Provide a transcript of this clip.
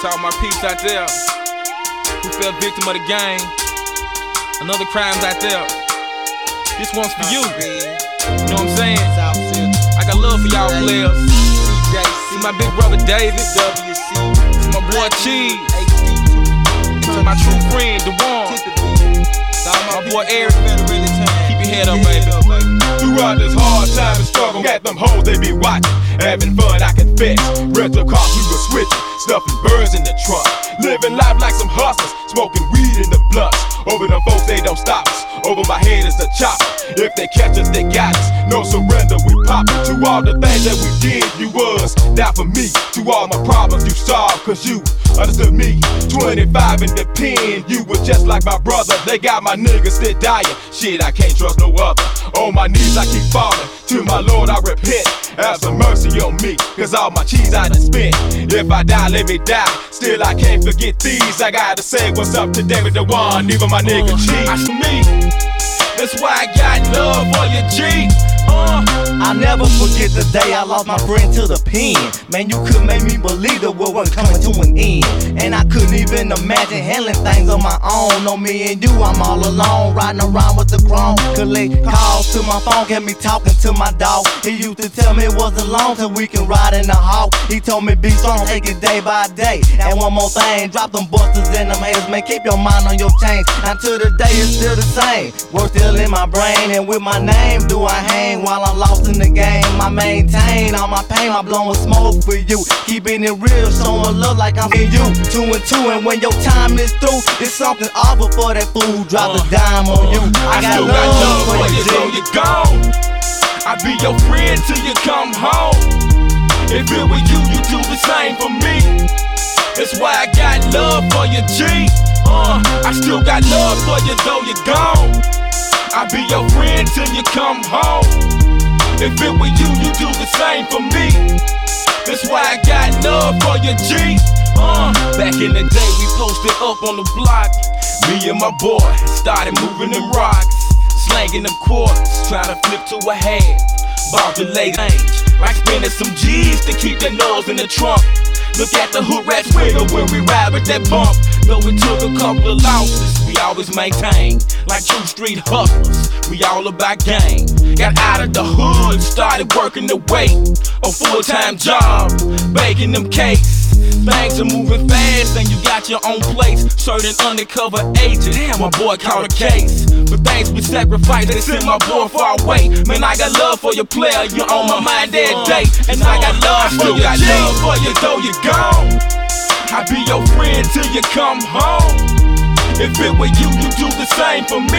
To all my peeps out there who fell victim of the game and other crimes out there, this one's for you. You know what I'm saying? I got love for y'all players. See my big brother David, to my boy Cheese, to my true friend DeWan, my boy Eric. Keep your head up, baby. Throughout this hard time and struggle, at them hoes they be watching, having fun, I confess. Rental cars we were switching, stuffing birds in the trunk, living life like some hustlers, smoking weed in the blunts. Over them folks they don't stop us, over my head is a chopper. If they catch us they got us, no surrender we poppin'. To all the things that we did you was down for me. To all my problems you solved cause you understood me. 25 in the pen, you was just like my brother. They got my niggas still dying, shit I can't trust no other. On my knees I keep falling, to my Lord I repent. Have some mercy on me, cause all my cheese I done spent. If I die, let me die, still I can't forget these. I gotta say what's up to David DeWan, even my nigga Cheese. That's for me, that's why I got love for your G. I'll never forget the day I lost my friend to the pen. Man, you couldn't make me believe the world was coming to an end. And I couldn't even imagine handling things on my own. No, me and you, I'm all alone, riding around with the chrome. Collect calls to my phone, kept me talking to my dog. He used to tell me it wasn't long till we can ride in the hawk. He told me be strong, take it day by day. And one more thing, drop them busters and them haters, man, keep your mind on your chains. And to the day it's still the same, work still in my brain. And with my name do I hang while I'm lost in the game. I maintain all my pain, I blowing smoke for you. Keeping it real, showing love like I'm in you. 2 and 2, and when your time is through, it's something awful for that fool. Drop the dime on you. I got love for you till you're gone. I be your friend till you come home. If it were you, you do the same for me. That's why I got love for you, G. I still got love for you though you're gone. I be your friend till you come home. If it were you, you do the same for me. That's why I got love for you, G. Back in the day, we posted up on the block. Me and my boy started moving them rocks, slanging them quarters, trying to flip to a half. Bought the late range, like spending some G's to keep their nose in the trunk. Look at the hood rats wiggle when we ride with that bump. Though it took a couple of losses, we always maintain. Like true street hustlers, we all about game. Got out of the hood, started working the way. A full-time job, baking them cakes. Things are moving fast and you got your own place. Certain undercover agent, damn, my boy caught a case. But things we sacrifice, they sent my boy far away. Man, I got love for your player, you on my mind every day. And I got love for you, love for you though you're gone. I be your friend till you come home. If it were you, you do the same for me.